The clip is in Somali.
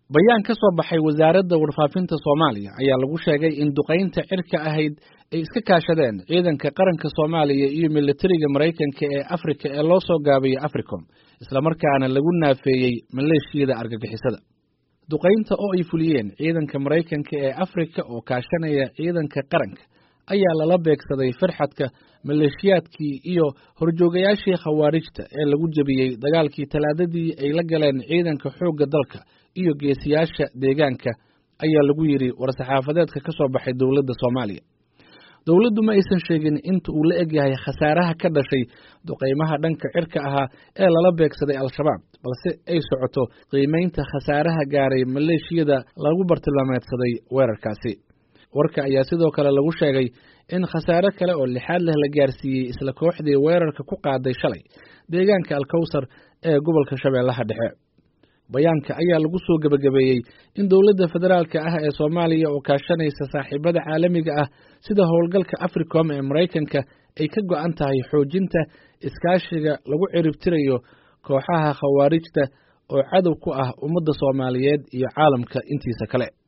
bayaan ka soo baxay wasaaradda warfaafinta Soomaaliya ayaa lagu sheegay in duqeynta cirka ahayd ay iska kaashadeen ciidanka qaranka Soomaaliya iyo militariga Mareykanka ee Afrika ee loo soo gaabiyay Africom isla markaana lagu naafeeyay maleeshiyada argagixisada. Duqeynta oo ay fuliyeen ciidanka Mareykanka ee Afrika oo kaashanaya ciidanka qaranka ayaa lala beegsaday farxadka maleeshiyaadkii iyo horjoogayaashii khawaarijta ee lagu jabiyay dagaalkii talaadadii ay la galeen ciidanka xoogga dalka iyo geesiyaasha deegaanka ayaa lagu yiri war-saxaafadeedka ka soo baxay dowladda Soomaaliya. Dowladdu ma aysan sheegin inta uu la eg yahay khasaaraha ka dhashay duqeymaha dhanka cirka ahaa ee lala beegsaday Al-Shabaab, balse ay socoto qiimeynta khasaaraha gaaray maleeshiyada lagu bartilmaameedsaday weerarkaasi. Warka ayaa sidoo kale lagu sheegay in khasaare kale oo lixaad leh la gaarsiiyay isla kooxdii weerarka ku qaaday shalay deegaanka Al-Kawsar ee gobolka Shabeellaha Dhexe. Bayaanka ayaa lagu soo gabagabeeyay in dowladda federaalka ah ee Soomaaliya oo kaashanaysa saaxiibada caalamiga ah sida howlgalka Africom ee Mareykanka ay ka go'an tahay xoojinta iskaashiga lagu ciribtirayo kooxaha khawaarijta oo cadow ku ah ummadda Soomaaliyeed iyo caalamka intiisa kale.